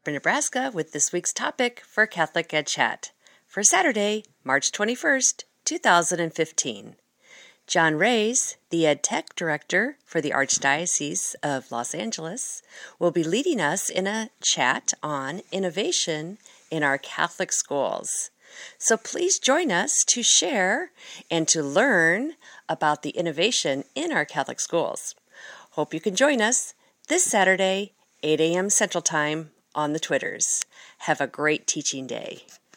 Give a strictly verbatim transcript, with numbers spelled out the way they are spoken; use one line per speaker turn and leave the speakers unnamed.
Jasper, Nebraska with this week's topic for Catholic Ed Chat for Saturday, March twenty-first, two thousand fifteen. John Reyes, the Ed Tech Director for the Archdiocese of Los Angeles, will be leading us in a chat on innovation in our Catholic schools. So please join us to share and to learn about the innovation in our Catholic schools. Hope you can join us this Saturday, eight a.m. Central Time on the Twitters. Have a great teaching day.